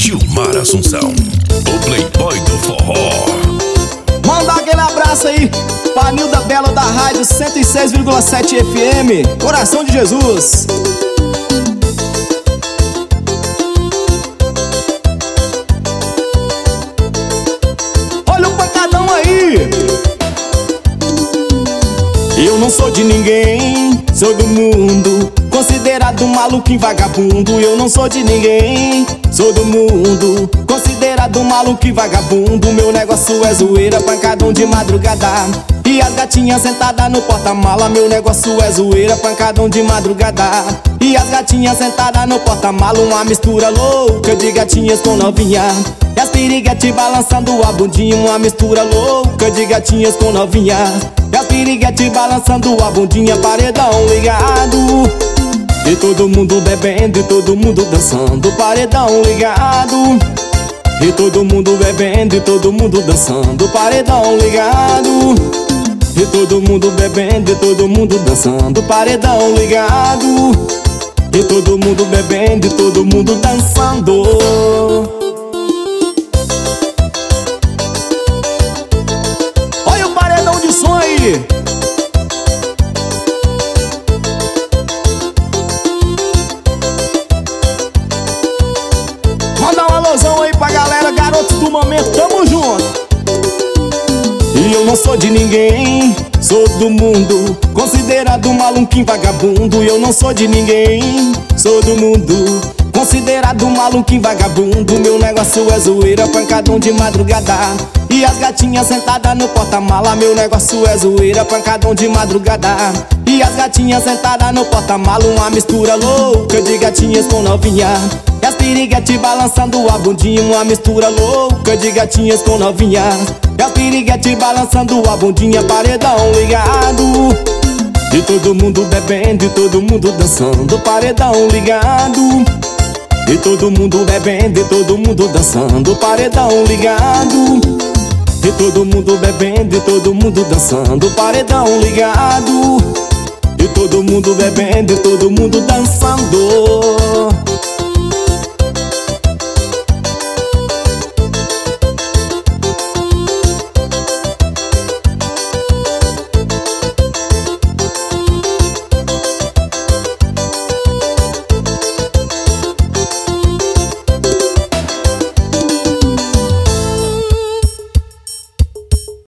Gilmar Assunção, o playboy do forró. Manda aquele abraço aí pra Nilda Bela da rádio 106,7 FM, Coração de Jesus. Olha o pancadão aí. Eu não sou de ninguém, sou do mundo, considerado maluquinho vagabundo. Eu não sou de ninguém, sou do mundo, considerado maluquinho vagabundo. Meu negócio é zoeira, pancadão de madrugada e as gatinhas sentadas no porta-mala. Meu negócio é zoeira, pancadão de madrugada e as gatinhas sentadas no porta-mala. Uma mistura louca de gatinhas com novinha e as piriguetes balançando a bundinha. Uma mistura louca de gatinhas com novinha e as piriguetes balançando a bundinha. Paredão ligado e todo mundo bebendo e todo mundo dançando. Paredão ligado e todo mundo bebendo e todo mundo dançando. Paredão ligado e todo mundo bebendo e todo mundo dançando. Paredão ligado e todo mundo bebendo e todo mundo dançando. Olha o paredão de som aí. Manda um alôzão aí pra galera, garotos do momento, tamo junto. E eu não sou de ninguém, sou do mundo, considerado maluquinho vagabundo. E eu não sou de ninguém, sou do mundo, considerado maluquinho vagabundo. Meu negócio é zoeira, pancadão de madrugada e as gatinhas sentadas no porta-mala. Meu negócio é zoeira, pancadão de madrugada e as gatinhas sentadas no porta-mala. Uma mistura louca de gatinhas com novinha e as piriguetes balançando a bundinha. Uma mistura louca de gatinhas com novinha e as piriguetes balançando a bundinha. Paredão ligado e todo mundo bebendo e todo mundo dançando. Paredão ligado e todo mundo bebendo e todo mundo dançando. Paredão ligado e todo mundo bebendo e todo mundo dançando. Paredão ligado e todo mundo bebendo e todo mundo dançando.